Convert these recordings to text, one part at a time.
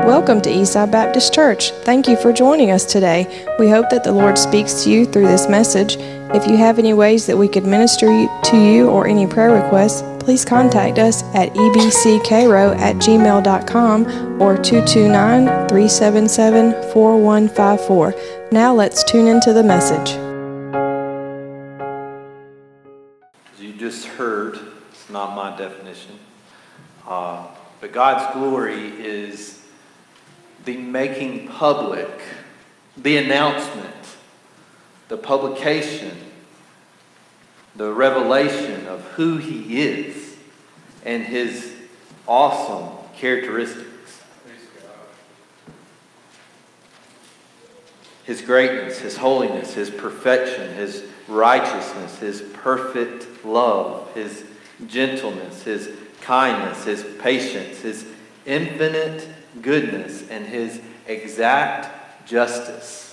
Welcome to Eastside Baptist Church. Thank you for joining us today. We hope that the Lord speaks to you through this message. If you have any ways that we could minister to you or any prayer requests, please contact us at ebccairo@gmail.com or 229-377-4154. Now let's tune into the message. As you just heard, it's not my definition, but God's glory is the making public, the announcement, the publication, the revelation of who He is and His awesome characteristics. His greatness, His holiness, His perfection, His righteousness, His perfect love, His gentleness, His kindness, His patience, His infinite goodness, and His exact justice.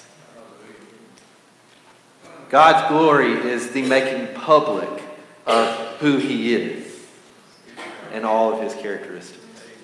God's glory is the making public of who He is and all of His characteristics.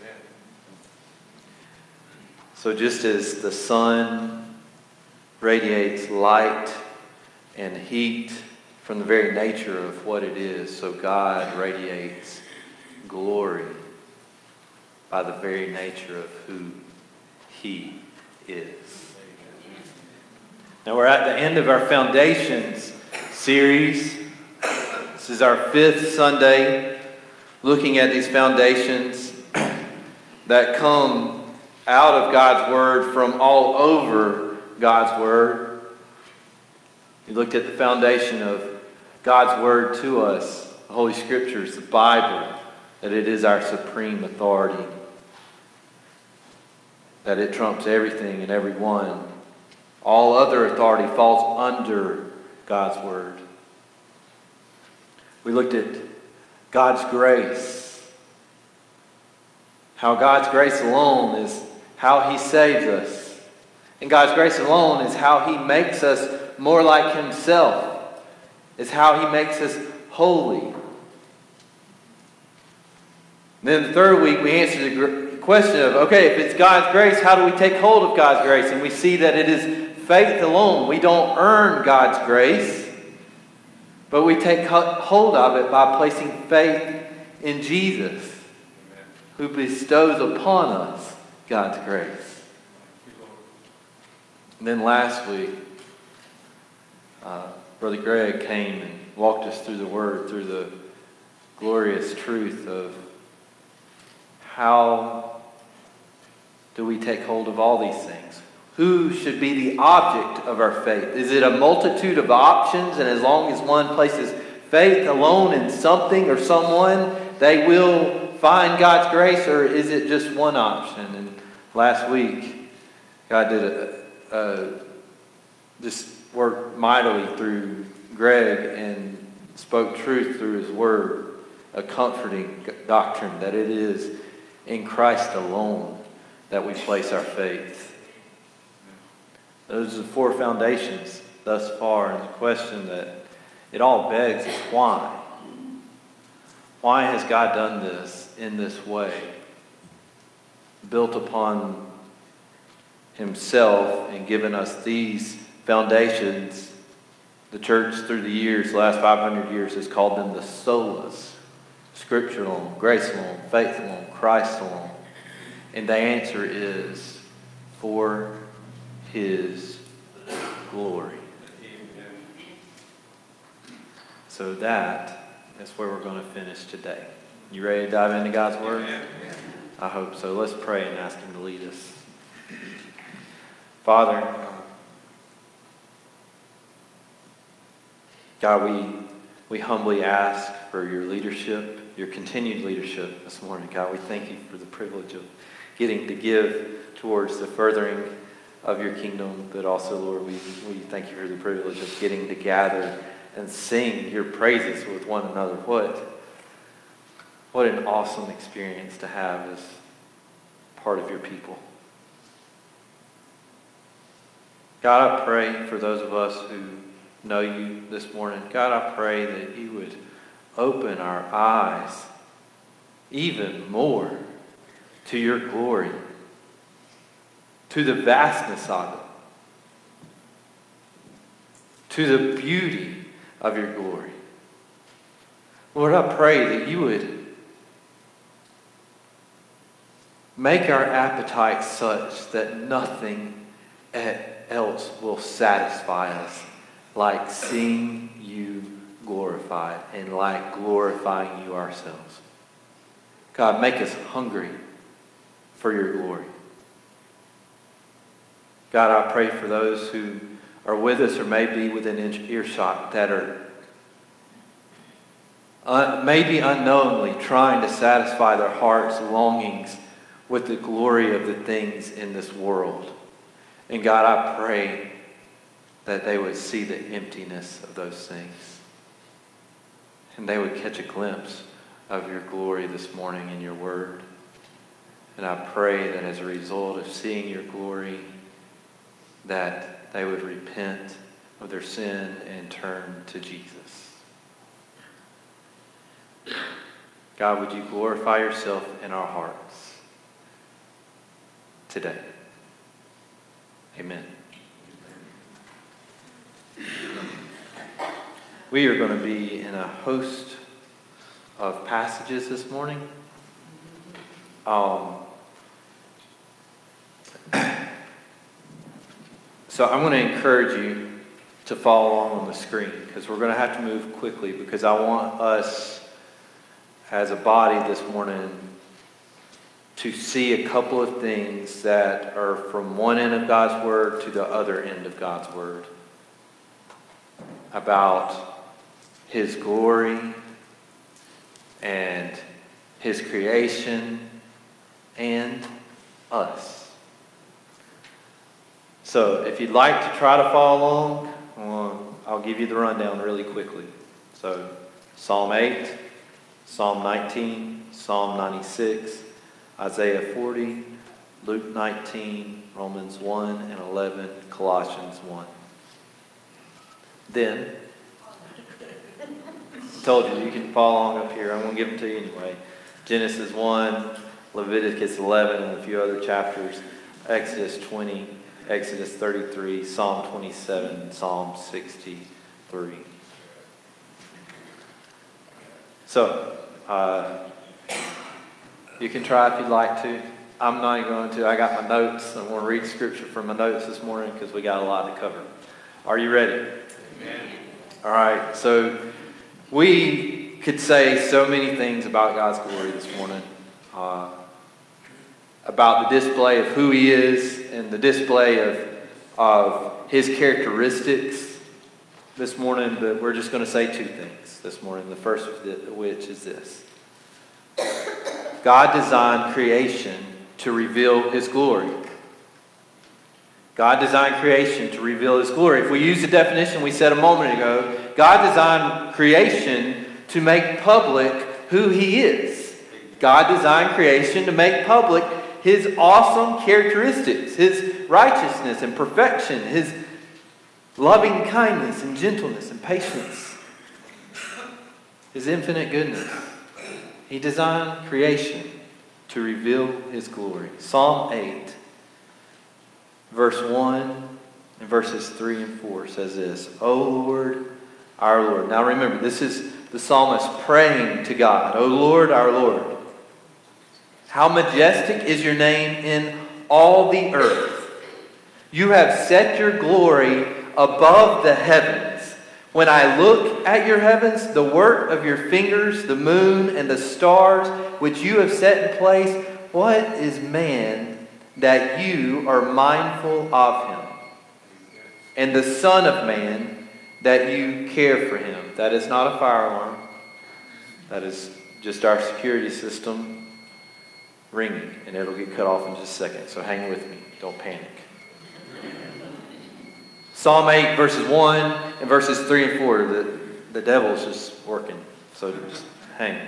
So just as the sun radiates light and heat from the very nature of what it is, so God radiates glory by the very nature of who He is. Now we're at the end of our Foundations series. This is our 5th Sunday looking at these foundations that come out of God's Word from all over God's Word. We looked at the foundation of God's Word to us, the Holy Scriptures, the Bible, that it is our supreme authority, that it trumps everything and everyone. All other authority falls under God's Word. We looked at God's grace, how God's grace alone is how He saves us. And God's grace alone is how He makes us more like Himself, is how He makes us holy. Then the third week we answered the question of, okay, if it's God's grace, how do we take hold of God's grace? And we see that it is faith alone. We don't earn God's grace, but we take hold of it by placing faith in Jesus, who bestows upon us God's grace. And then last week, Brother Greg came and walked us through the Word, through the glorious truth of how do we take hold of all these things? Who should be the object of our faith? Is it a multitude of options, and as long as one places faith alone in something or someone, they will find God's grace, or is it just one option? And last week, God did just worked mightily through Greg and spoke truth through His Word, a comforting doctrine that it is in Christ alone that we place our faith. Those are the 4 foundations thus far, and the question that it all begs is why? Why has God done this in this way? Built upon Himself and given us these foundations. The church through the years, the last 500 years, has called them the solas. Scripture alone, grace alone, faith alone, Christ alone. And the answer is for His glory. So that's where we're going to finish today. You ready to dive into God's Word? I hope so. Let's pray and ask Him to lead us. Father, God, we humbly ask for your leadership, your continued leadership this morning. God, we thank you for the privilege of getting to give towards the furthering of your kingdom, but also, Lord, we thank you for the privilege of getting to gather and sing your praises with one another. What an awesome experience to have as part of your people. God, I pray for those of us who know you this morning. God, I pray that you would open our eyes even more to your glory. to the vastness of it, to the beauty of your glory. Lord, I pray that you would make our appetite such that nothing else will satisfy us like seeing you glorified and like glorifying you ourselves. God, make us hungry for your glory. God, I pray for those who are with us or may be within earshot that are maybe unknowingly trying to satisfy their heart's longings with the glory of the things in this world. And God, I pray that they would see the emptiness of those things. And they would catch a glimpse of your glory this morning in your word. And I pray that as a result of seeing your glory, that they would repent of their sin and turn to Jesus. God, would you glorify yourself in our hearts today? Amen. We are going to be in a host of passages this morning. So I'm going to encourage you to follow along on the screen because we're going to have to move quickly because I want us as a body this morning to see a couple of things that are from one end of God's Word to the other end of God's Word about His glory and His creation and us. So if you'd like to try to follow along, I'll give you the rundown really quickly. So Psalm 8, Psalm 19, Psalm 96, Isaiah 40, Luke 19, Romans 1 and 11, Colossians 1. Then, I told you can follow along up here. I'm going to give them to you anyway. Genesis 1, Leviticus 11, and a few other chapters. Exodus 20, Exodus 33, Psalm 27, Psalm 63. So, you can try if you'd like to. I'm not even going to. I got my notes. I'm going to read scripture from my notes this morning because we got a lot to cover. Are you ready? Amen. All right. So we could say so many things about God's glory this morning. About the display of who He is and the display of His characteristics this morning. But we're just going to say two things this morning. The first of which is this. God designed creation to reveal His glory. God designed creation to reveal His glory. If we use the definition we said a moment ago, God designed creation to make public who He is. God designed creation to make public His awesome characteristics, His righteousness and perfection, His loving kindness and gentleness and patience, His infinite goodness. He designed creation to reveal His glory. Psalm 8, verse 1 and verses 3 and 4 says this, O Lord, our Lord. Now remember, this is the psalmist praying to God. O Lord, our Lord. How majestic is your name in all the earth. You have set your glory above the heavens. When I look at your heavens, the work of your fingers, the moon and the stars, which you have set in place, what is man that you are mindful of him? And the Son of Man that you care for him. That is not a fire alarm. That is just our security system ringing, and it'll get cut off in just a second. So hang with me. Don't panic. Psalm 8, verses 1 and verses 3 and 4. The devil's just working. So just hang.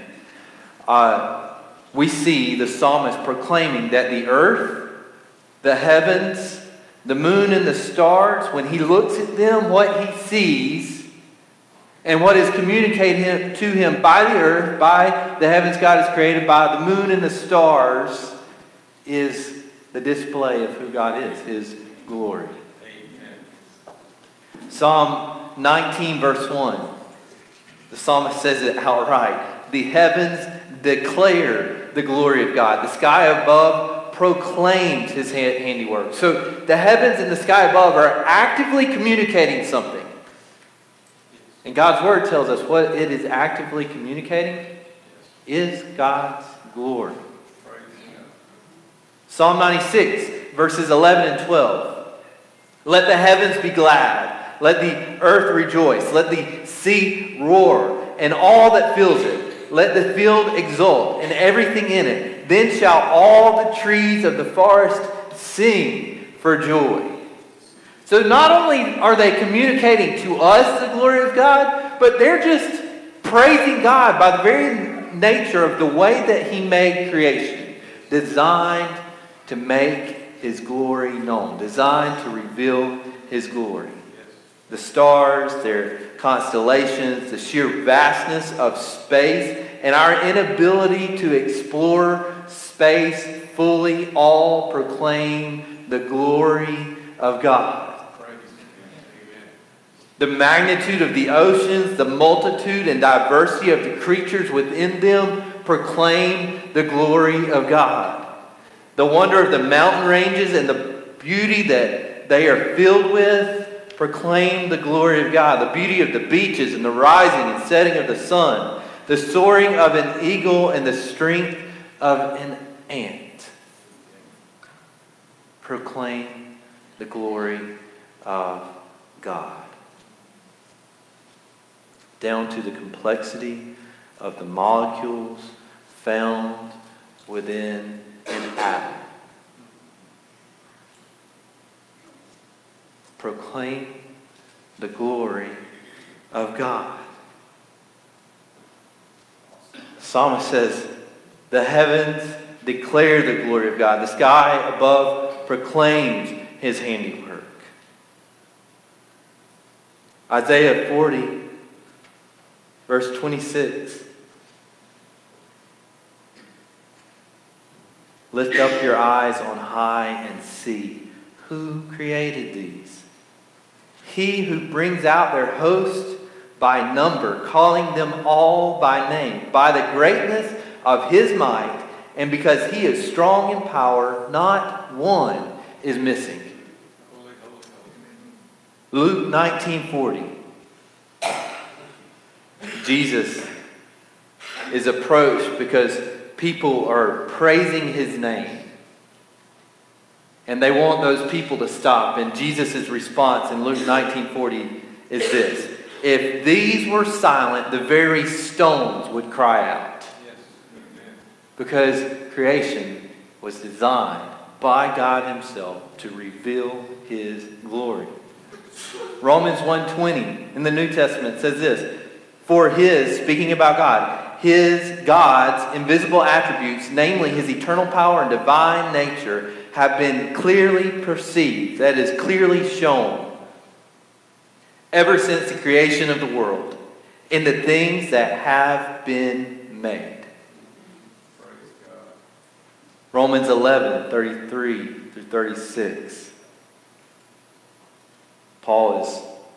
We see the psalmist proclaiming that the earth, the heavens, the moon and the stars, when he looks at them, what he sees and what is communicated to him by the earth, by the heavens God has created, by the moon and the stars, is the display of who God is, his glory. Psalm 19, verse 1. The psalmist says it outright. The heavens declare the glory of God. The sky above proclaims his handiwork. So the heavens and the sky above are actively communicating something. And God's word tells us what it is actively communicating is God's glory. Psalm 96, verses 11 and 12. Let the heavens be glad. Let the earth rejoice. Let the sea roar, and all that fills it. Let the field exult, and everything in it. Then shall all the trees of the forest sing for joy. So not only are they communicating to us the glory of God, but they're just praising God by the very nature of the way that he made creation. Designed to make his glory known. Designed to reveal his glory. The stars, their constellations, the sheer vastness of space, and our inability to explore space fully all proclaim the glory of God. The magnitude of the oceans, the multitude and diversity of the creatures within them proclaim the glory of God. The wonder of the mountain ranges and the beauty that they are filled with proclaim the glory of God. The beauty of the beaches and the rising and setting of the sun. The soaring of an eagle and the strength of an ant proclaim the glory of God. Down to the complexity of the molecules found within an atom. Proclaim the glory of God. The psalmist says, the heavens declare the glory of God. The sky above proclaims his handiwork. Isaiah 40, verse 26. Lift up your eyes on high and see who created these. He who brings out their host by number, calling them all by name, by the greatness of his might, and because he is strong in power, not one is missing. Luke 19:40. Jesus is approached because people are praising his name. And they want those people to stop. And Jesus' response in Luke 19:40 is this. If these were silent, the very stones would cry out. Because creation was designed by God himself to reveal his glory. Romans 1:20 in the New Testament says this. For his, speaking about God, God's invisible attributes, namely his eternal power and divine nature, have been clearly perceived, that is, clearly shown, ever since the creation of the world, in the things that have been made. Romans 11:33 through 36. Paul is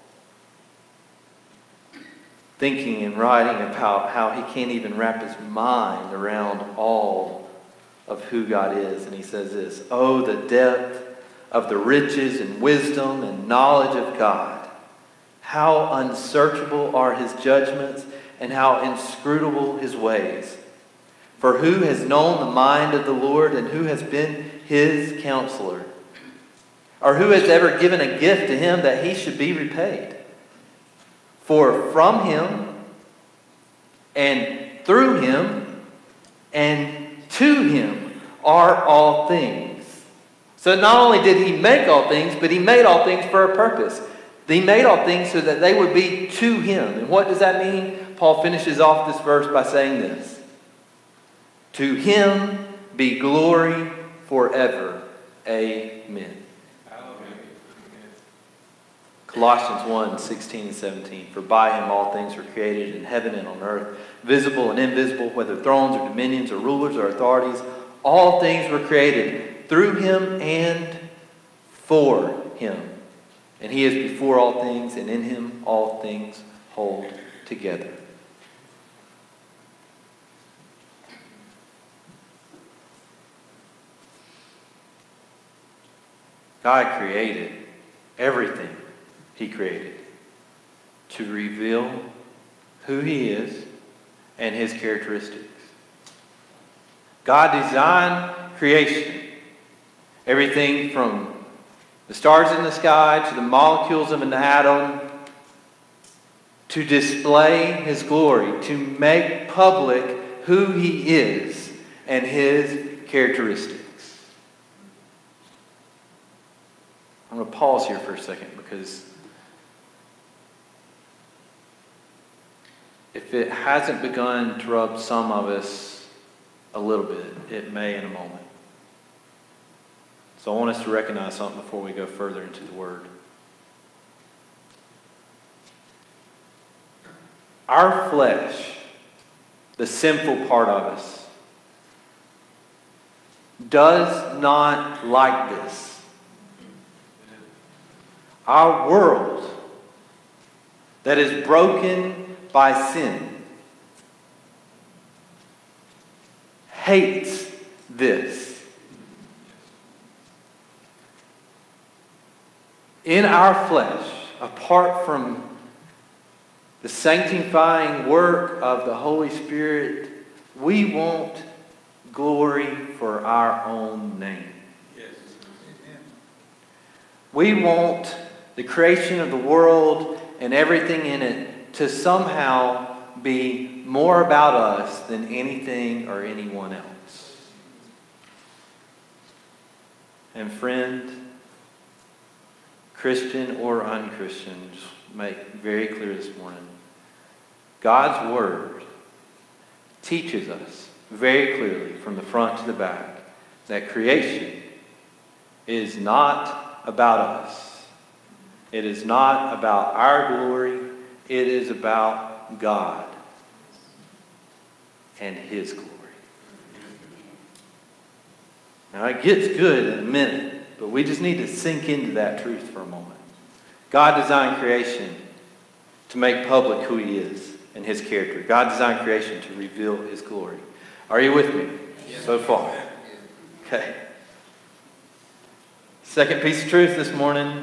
thinking and writing about how he can't even wrap his mind around all of who God is. And he says this, oh, the depth of the riches and wisdom and knowledge of God. How unsearchable are his judgments and how inscrutable his ways. For who has known the mind of the Lord, and who has been his counselor? Or who has ever given a gift to him that he should be repaid? For from him and through him and to him are all things. So not only did he make all things, but he made all things for a purpose. He made all things so that they would be to him. And what does that mean? Paul finishes off this verse by saying this. To him be glory forever. Amen. Colossians 1:16 and 17. For by him all things were created in heaven and on earth, visible and invisible, whether thrones or dominions or rulers or authorities. All things were created through him and for him. And he is before all things, and in him all things hold together. God created everything he created to reveal who he is and his characteristics. God designed creation, everything from the stars in the sky to the molecules of an atom, to display his glory, to make public who he is and his characteristics. I'm going to pause here for a second, because if it hasn't begun to rub some of us a little bit, it may in a moment. So I want us to recognize something before we go further into the Word. Our flesh, the sinful part of us, does not like this. Our world that is broken by sin hates this. In our flesh, apart from the sanctifying work of the Holy Spirit, we want glory for our own name. Yes. We want the creation of the world and everything in it to somehow be more about us than anything or anyone else. And friend, Christian or unchristian, just make very clear this morning, God's Word teaches us very clearly from the front to the back that creation is not about us. It is not about our glory. It is about God and his glory. Now it gets good in a minute, but we just need to sink into that truth for a moment. God designed creation to make public who he is and his character. God designed creation to reveal his glory. Are you with me so far? Okay. Second piece of truth this morning.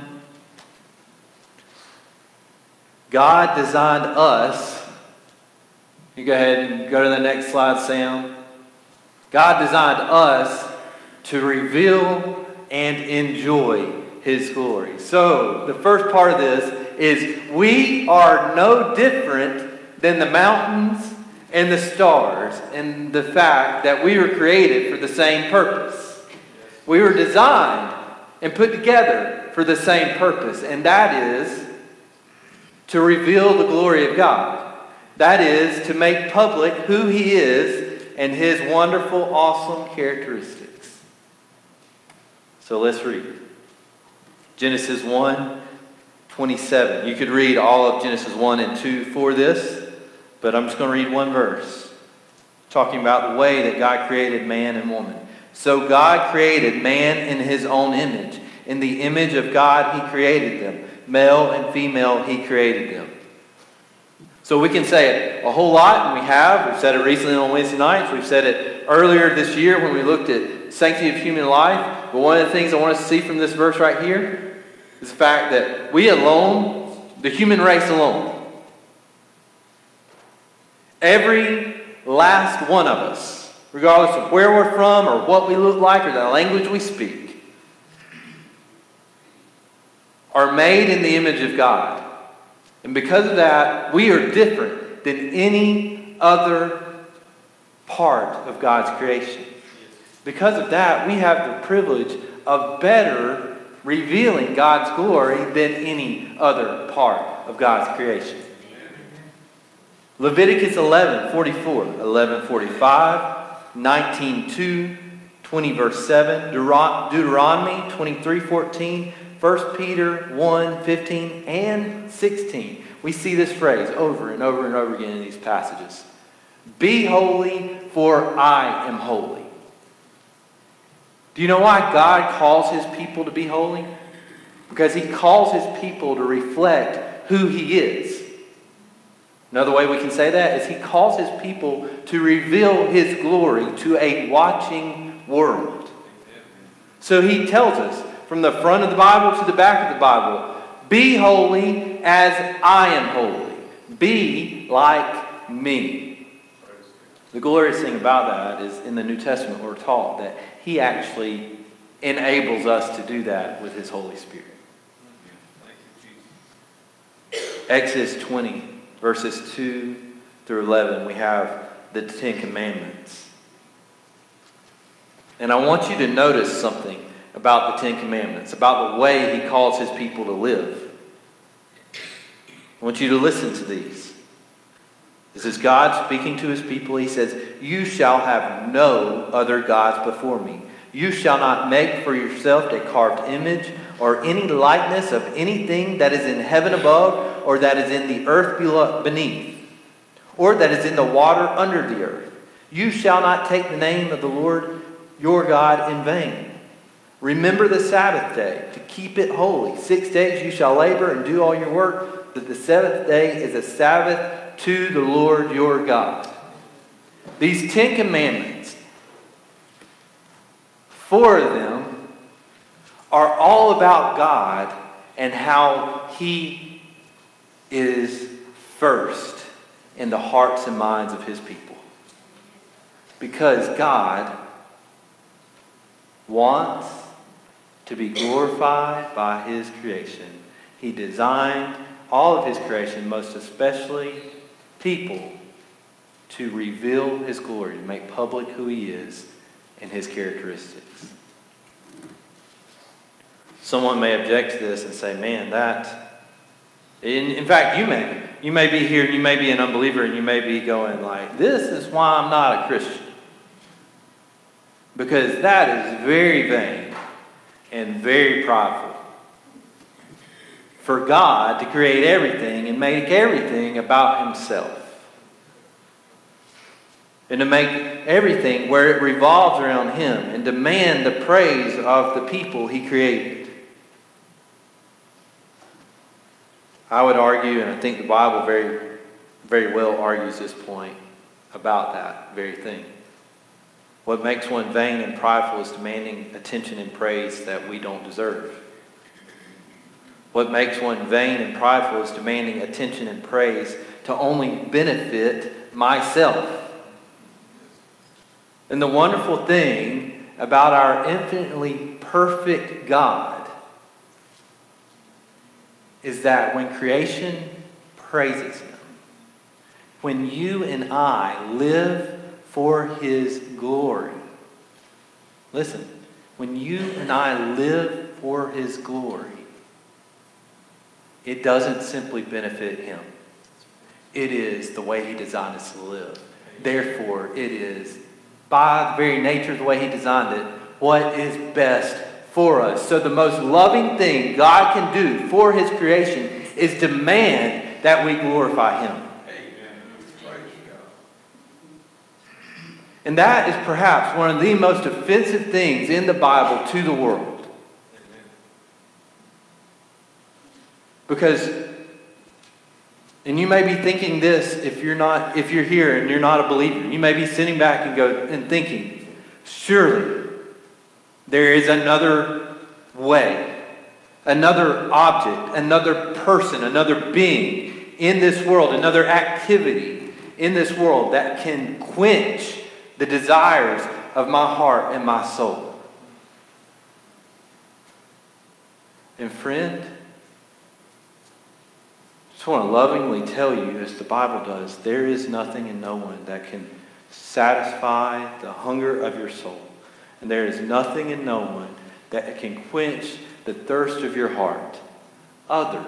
God designed us. You go ahead and go to the next slide, Sam. God designed us to reveal and enjoy his glory. So, the first part of this is we are no different than the mountains and the stars in the fact that we were created for the same purpose. We were designed and put together for the same purpose, and that is to reveal the glory of God. That is to make public who he is and his wonderful, awesome characteristics. So let's read. Genesis 1:27. You could read all of Genesis 1 and 2 for this, but I'm just going to read one verse, talking about the way that God created man and woman. So God created man in his own image. In the image of God he created them. Male and female, he created them. So we can say it a whole lot, and we have. We've said it recently on Wednesday nights. We've said it earlier this year when we looked at sanctity of human life. But one of the things I want us to see from this verse right here is the fact that we alone, the human race alone, every last one of us, regardless of where we're from or what we look like or the language we speak, are made in the image of God. And because of that, we are different than any other part of God's creation. Because of that, we have the privilege of better revealing God's glory than any other part of God's creation. Leviticus 11:44, 11:45, 19:2, 20 verse 7, Deuteronomy 23:14, 1 Peter 1:15 and 16. We see this phrase over and over and over again in these passages. Be holy, for I am holy. Do you know why God calls his people to be holy? Because he calls his people to reflect who he is. Another way we can say that is he calls his people to reveal his glory to a watching world. So he tells us from the front of the Bible to the back of the Bible, be holy as I am holy. Be like me. The glorious thing about that is in the New Testament we're taught that he actually enables us to do that with his Holy Spirit. Exodus 20, verses 2 through 11, we have the Ten Commandments. And I want you to notice something about the Ten Commandments, about the way he calls his people to live. I want you to listen to these. This is God speaking to his people. He says, you shall have no other gods before me. You shall not make for yourself a carved image or any likeness of anything that is in heaven above or that is in the earth beneath or that is in the water under the earth. You shall not take the name of the Lord your God in vain. Remember the Sabbath day to keep it holy. 6 days you shall labor and do all your work, but the seventh day is a Sabbath to the Lord your God. These 10 commandments, 4 of them are all about God and how he is first in the hearts and minds of his people. Because God wants to be glorified by his creation. He designed all of his creation, most especially people, to reveal his glory, to make public who he is and his characteristics. Someone may object to this and say, man, in fact, you may be here, you may be an unbeliever, and you may be going like, this is why I'm not a Christian. Because that is very vain and very prideful. For God to create everything and make everything about himself. And to make everything where it revolves around him and demand the praise of the people he created. I would argue, and I think the Bible very, very well argues this point about that very thing. What makes one vain and prideful is demanding attention and praise that we don't deserve. What makes one vain and prideful is demanding attention and praise to only benefit myself. And the wonderful thing about our infinitely perfect God is that when creation praises him, when you and I live for his glory, listen, when you and I live for his glory, it doesn't simply benefit him. It is the way he designed us to live. Therefore, it is, by the very nature of the way he designed it, what is best for us. So the most loving thing God can do for his creation is demand that we glorify him. And that is perhaps one of the most offensive things in the Bible to the world. Because, and you may be thinking this if you're here and you're not a believer. You may be sitting back and thinking, surely there is another way, another object, another person, another being in this world, another activity in this world that can quench the desires of my heart and my soul. And friend, I just want to lovingly tell you, as the Bible does, there is nothing and no one that can satisfy the hunger of your soul. And there is nothing and no one that can quench the thirst of your heart other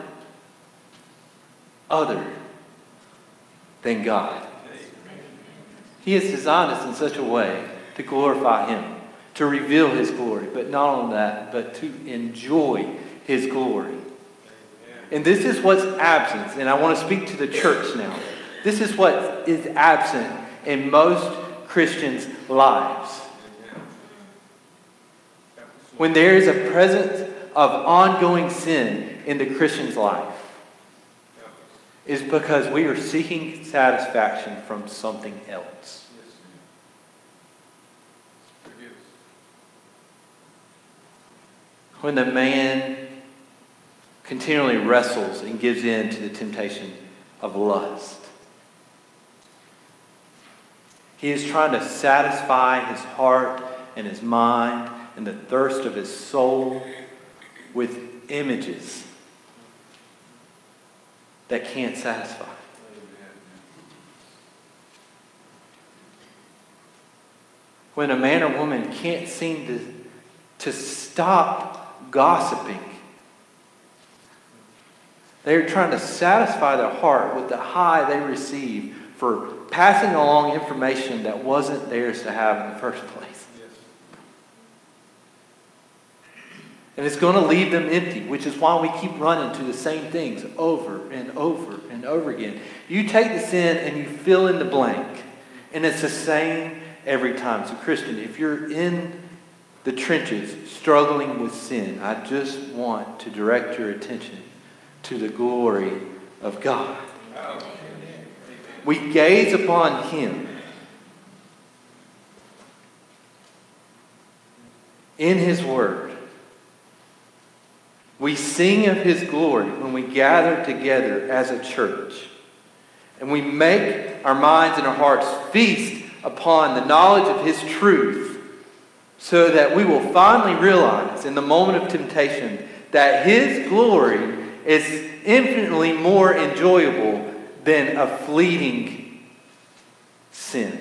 than God. He has designed us in such a way to glorify him, to reveal his glory, but not only that, but to enjoy his glory. And this is what's absent, and I want to speak to the church now. This is what is absent in most Christians' lives. when there is a presence of ongoing sin in the Christian's life, is because we are seeking satisfaction from something else. When the man continually wrestles and gives in to the temptation of lust, he is trying to satisfy his heart and his mind and the thirst of his soul with images that can't satisfy. When a man or woman can't seem to stop gossiping, they're trying to satisfy their heart with the high they receive for passing along information that wasn't theirs to have in the first place. And it's going to leave them empty, which is why we keep running to the same things over and over and over again. You take the sin and you fill in the blank. And it's the same every time. So Christian, if you're in the trenches struggling with sin, I just want to direct your attention to the glory of God. We gaze upon Him in His Word. We sing of His glory when we gather together as a church. And we make our minds and our hearts feast upon the knowledge of His truth, so that we will finally realize in the moment of temptation that His glory is infinitely more enjoyable than a fleeting sin.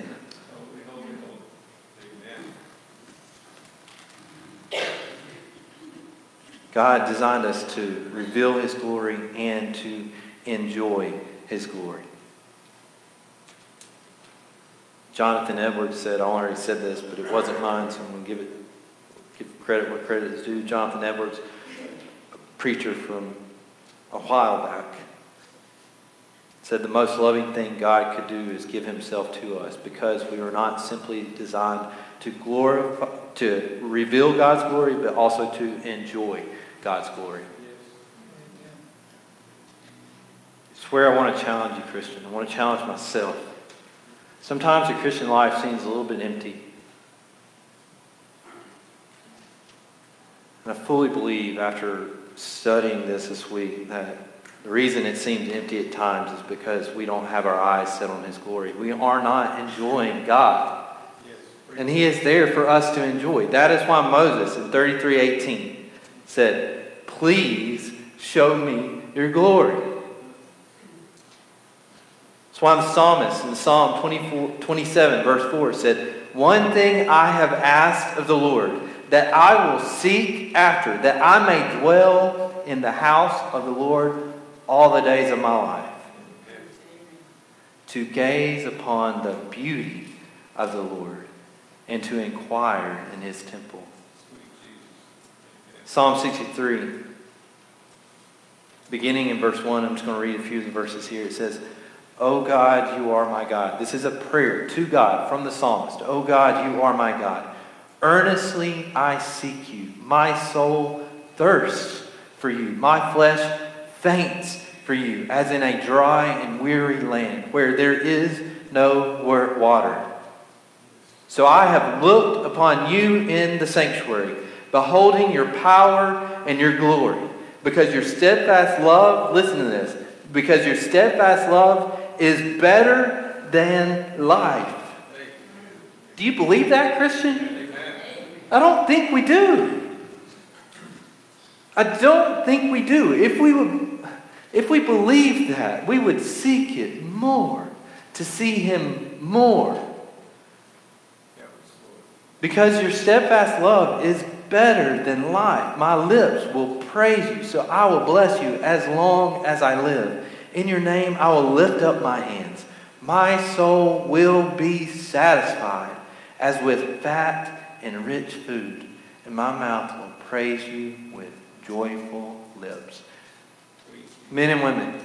God designed us to reveal His glory and to enjoy His glory. Jonathan Edwards said, I already said this, but it wasn't mine, so I'm going to give credit where credit is due. Jonathan Edwards, a preacher from a while back, said the most loving thing God could do is give Himself to us, because we were not simply designed to reveal God's glory, but also to enjoy God's glory. It's where I want to challenge you, Christian. I want to challenge myself. Sometimes the Christian life seems a little bit empty. And I fully believe, after studying this week, that the reason it seems empty at times is because we don't have our eyes set on His glory. We are not enjoying God. And He is there for us to enjoy. That is why Moses in 33:18 said, please show me your glory. That's why the psalmist in Psalm 27 verse 4 said, one thing I have asked of the Lord, that I will seek after, that I may dwell in the house of the Lord all the days of my life, to gaze upon the beauty of the Lord and to inquire in His temple. Psalm 63, beginning in verse 1, I'm just going to read a few of the verses here. It says, O God, you are my God. This is a prayer to God from the psalmist. O God, you are my God. Earnestly I seek you. My soul thirsts for you. My flesh faints for you, as in a dry and weary land, where there is no water. So I have looked upon you in the sanctuary, beholding your power and your glory. Because your steadfast love, listen to this, because your steadfast love is better than life. Do you believe that, Christian? I don't think we do. I don't think we do. If we believed that, we would seek it more, to see Him more. Because your steadfast love is better than life. My lips will praise you, so I will bless you as long as I live. In your name I will lift up my hands. My soul will be satisfied as with fat and rich food, and my mouth will praise you with joyful lips. Men and women,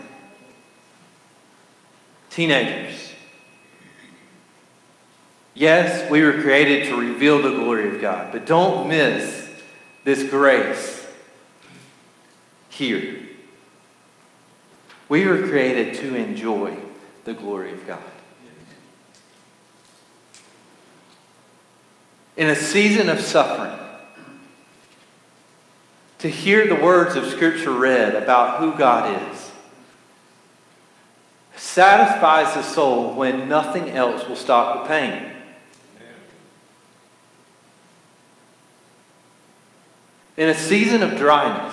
teenagers, yes, we were created to reveal the glory of God, but don't miss this grace here. We were created to enjoy the glory of God. In a season of suffering, to hear the words of Scripture read about who God is satisfies the soul when nothing else will stop the pain. In a season of dryness,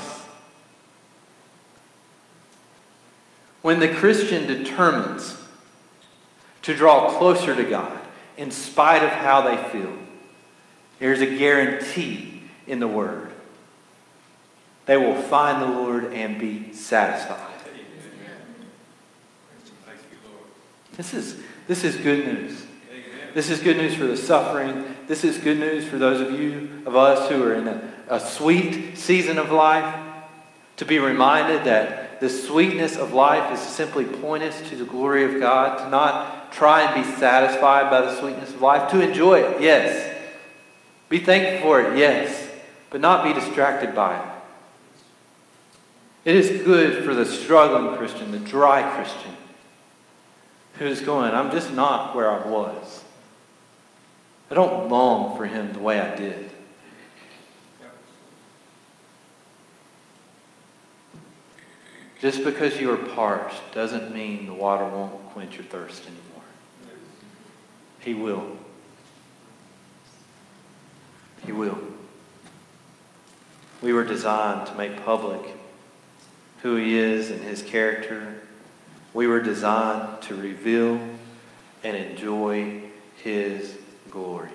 when the Christian determines to draw closer to God in spite of how they feel, there's a guarantee in the Word. They will find the Lord and be satisfied. This is good news. This is good news for the suffering. This is good news for those of us who are in a sweet season of life, to be reminded that the sweetness of life is to simply point us to the glory of God, to not try and be satisfied by the sweetness of life, to enjoy it, yes. Be thankful for it, yes, but not be distracted by it. It is good for the struggling Christian, the dry Christian, who's going, I'm just not where I was. I don't long for Him the way I did. Just because you are parched doesn't mean the water won't quench your thirst anymore. He will. He will. We were designed to make public who He is and His character. We were designed to reveal and enjoy His glory.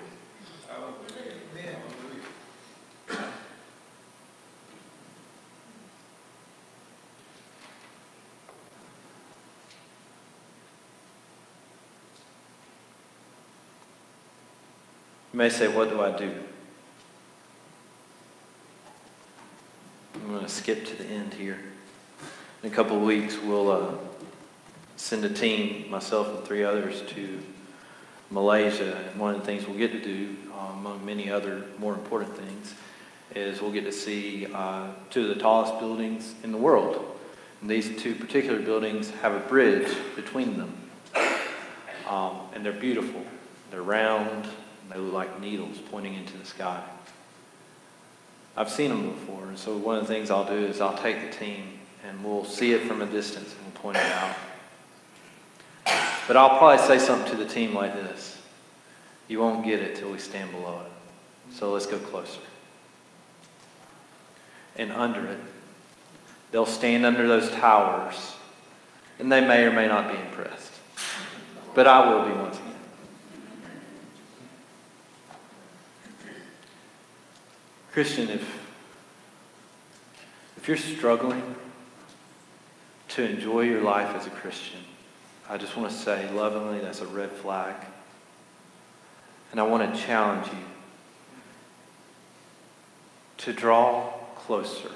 You may say, what do I do? I'm going to skip to the end here. In a couple of weeks, we'll send a team, myself and 3 others, to Malaysia. And one of the things we'll get to do, among many other more important things, is we'll get to see 2 of the tallest buildings in the world. And these 2 particular buildings have a bridge between them. And they're beautiful. They're round. They look like needles pointing into the sky. I've seen them before, and so one of the things I'll do is I'll take the team and we'll see it from a distance and point it out. But I'll probably say something to the team like this: you won't get it till we stand below it. So let's go closer. And under it, they'll stand under those towers, and they may or may not be impressed. But I will be once again. Christian, if you're struggling to enjoy your life as a Christian, I just want to say lovingly that's a red flag. And I want to challenge you to draw closer.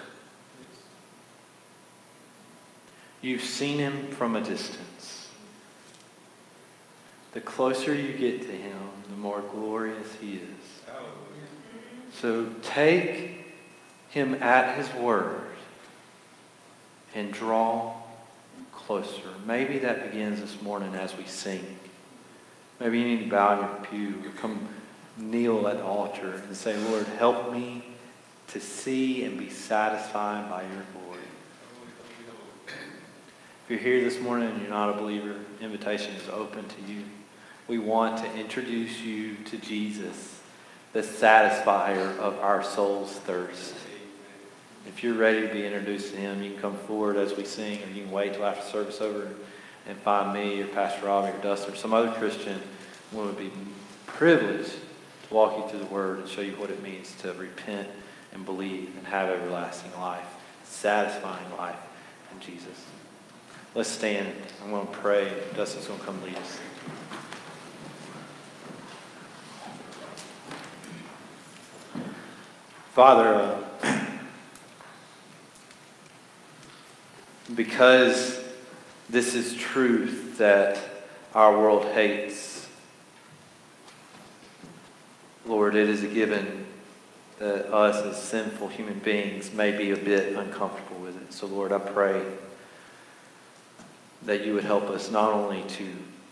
You've seen Him from a distance. The closer you get to Him, the more glorious He is. So take Him at His word and draw closer. Maybe that begins this morning as we sing. Maybe you need to bow in your pew or come kneel at the altar and say, Lord, help me to see and be satisfied by your glory. If you're here this morning and you're not a believer, invitation is open to you. We want to introduce you to Jesus, the satisfier of our soul's thirst. If you're ready to be introduced to Him, you can come forward as we sing, or you can wait till after service over and find me or Pastor Robbie or Dustin or some other Christian who would be privileged to walk you through the Word and show you what it means to repent and believe and have everlasting life, satisfying life in Jesus. Let's stand. I'm going to pray. Dustin's going to come lead us. Father, because this is truth that our world hates, Lord, it is a given that us as sinful human beings may be a bit uncomfortable with it. So Lord, I pray that you would help us not only to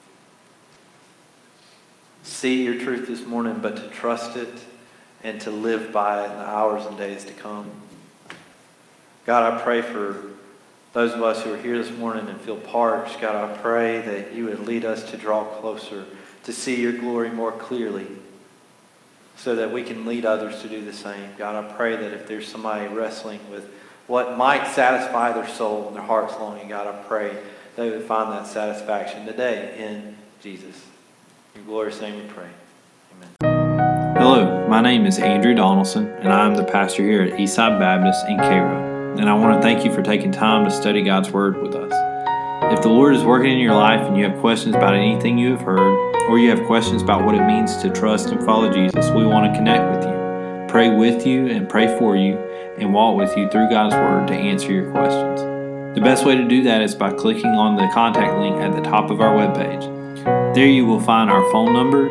see your truth this morning, but to trust it and to live by it in the hours and days to come. God, I pray for those of us who are here this morning and feel parched. God, I pray that you would lead us to draw closer, to see your glory more clearly, so that we can lead others to do the same. God, I pray that if there's somebody wrestling with what might satisfy their soul and their heart's longing, God, I pray they would find that satisfaction today in Jesus. In your glorious name we pray. Amen. Hello, my name is Andrew Donaldson, and I am the pastor here at Eastside Baptist in Cairo. And I want to thank you for taking time to study God's Word with us. If the Lord is working in your life and you have questions about anything you have heard, or you have questions about what it means to trust and follow Jesus, we want to connect with you, pray with you, and pray for you, and walk with you through God's Word to answer your questions. The best way to do that is by clicking on the contact link at the top of our webpage. There you will find our phone number,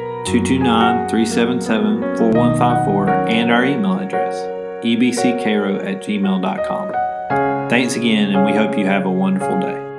229-377-4154, and our email address, ebccairo@gmail.com. Thanks again, and we hope you have a wonderful day.